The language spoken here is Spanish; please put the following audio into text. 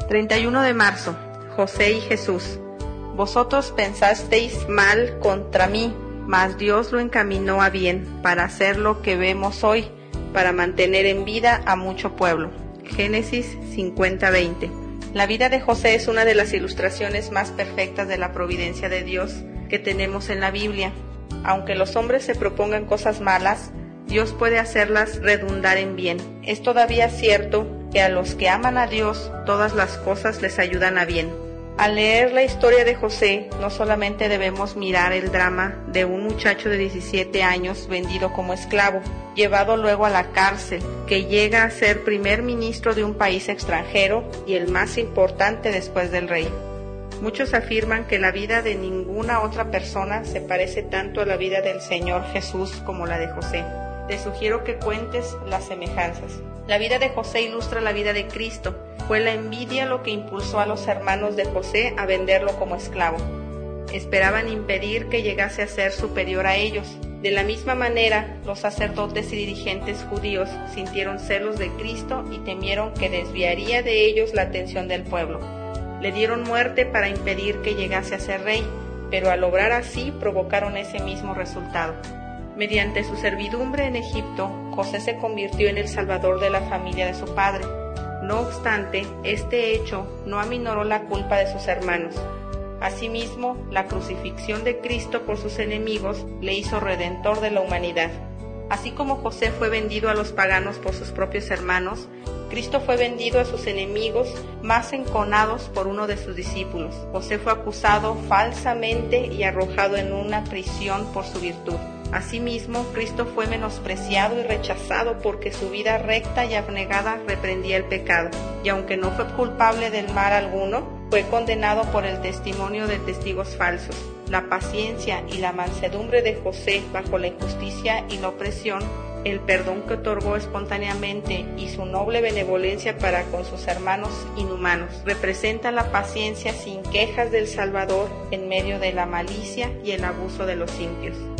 31 de marzo. José y Jesús. Vosotros pensasteis mal contra mí, mas Dios lo encaminó a bien, para hacer lo que vemos hoy, para mantener en vida a mucho pueblo. Génesis 50:20. La vida de José es una de las ilustraciones más perfectas de la providencia de Dios que tenemos en la Biblia. Aunque los hombres se propongan cosas malas, Dios puede hacerlas redundar en bien. Es todavía cierto que a los que aman a Dios, todas las cosas les ayudan a bien. Al leer la historia de José, no solamente debemos mirar el drama de un muchacho de 17 años vendido como esclavo, llevado luego a la cárcel, que llega a ser primer ministro de un país extranjero y el más importante después del rey. Muchos afirman que la vida de ninguna otra persona se parece tanto a la vida del Señor Jesús como la de José. Te sugiero que cuentes las semejanzas. La vida de José ilustra la vida de Cristo. Fue la envidia lo que impulsó a los hermanos de José a venderlo como esclavo. Esperaban impedir que llegase a ser superior a ellos. De la misma manera, los sacerdotes y dirigentes judíos sintieron celos de Cristo y temieron que desviaría de ellos la atención del pueblo. Le dieron muerte para impedir que llegase a ser rey, pero al obrar así provocaron ese mismo resultado. Mediante su servidumbre en Egipto, José se convirtió en el salvador de la familia de su padre. No obstante, este hecho no aminoró la culpa de sus hermanos. Asimismo, la crucifixión de Cristo por sus enemigos le hizo redentor de la humanidad. Así como José fue vendido a los paganos por sus propios hermanos, Cristo fue vendido a sus enemigos más enconados por uno de sus discípulos. José fue acusado falsamente y arrojado en una prisión por su virtud. Asimismo, Cristo fue menospreciado y rechazado porque su vida recta y abnegada reprendía el pecado, y aunque no fue culpable del mal alguno, fue condenado por el testimonio de testigos falsos. La paciencia y la mansedumbre de José bajo la injusticia y la opresión, el perdón que otorgó espontáneamente y su noble benevolencia para con sus hermanos inhumanos, representan la paciencia sin quejas del Salvador en medio de la malicia y el abuso de los impíos.